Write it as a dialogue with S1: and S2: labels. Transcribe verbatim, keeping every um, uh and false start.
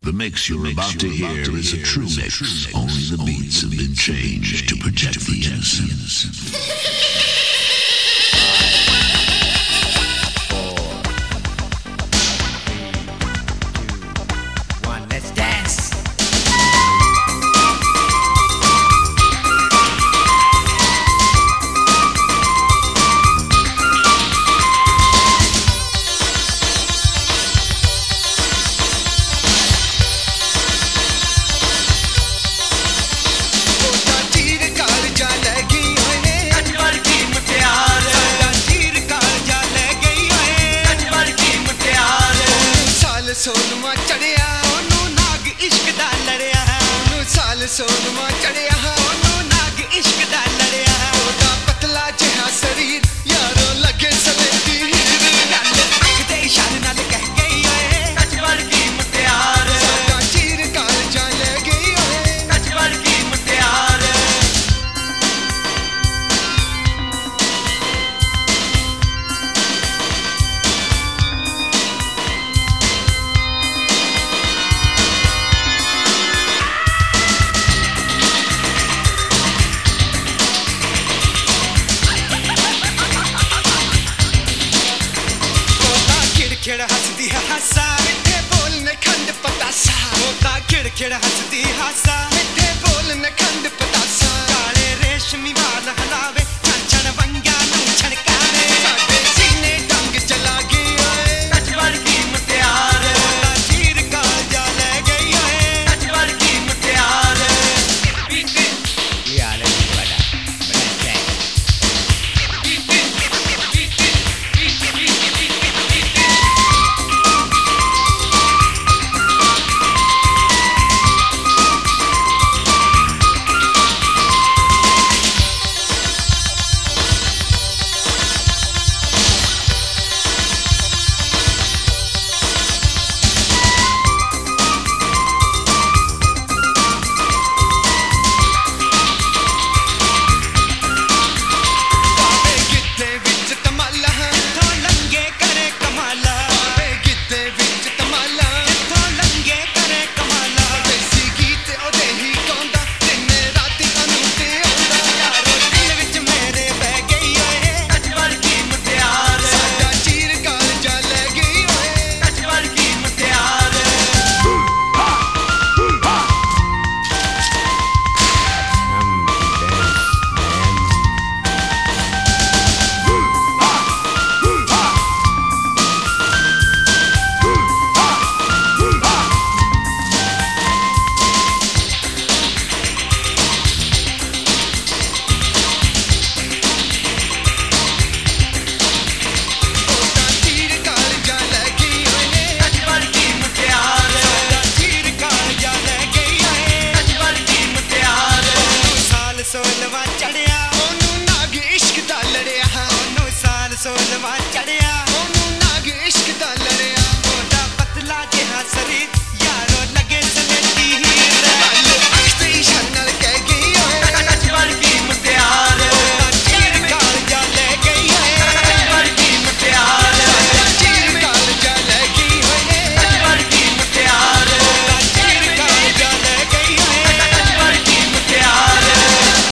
S1: The mix you're about to hear is a true mix. Only the beats have been changed to protect the innocent.
S2: सोनमा चढ़िया ओनू नाग इश्क दा लड़िया ओनू साल सोनमा चढ़िया ओनू नाग इश्क दा लड़िया ओदा पतला जिहा शरीर यारो लगे सलेटी गल अख दे इशारे नाल कह गई ओए सच वर्गी मुटियार साडा चीर काल जा ले गई ओए सच वर्गी मुटियार खिड़ हंसदी हासा मिठे बोलने खंड पतासा होता खिड़ खिड़ हंसदी हासा मिठे बोलने खंड पतासा काले रेशमी बाल हलावे छन छन वंगा नू छनकावे साडे सीने डंग चला गई ओए सच वर्गी मुटियार होता चीर काल जा ले गई ओए सच वर्गी मुटियार यार बड़ा बड़ा सोलवा चढ़िया ओनू नाग इश्क दा लड़िया ओनू साल सोलवा चढ़िया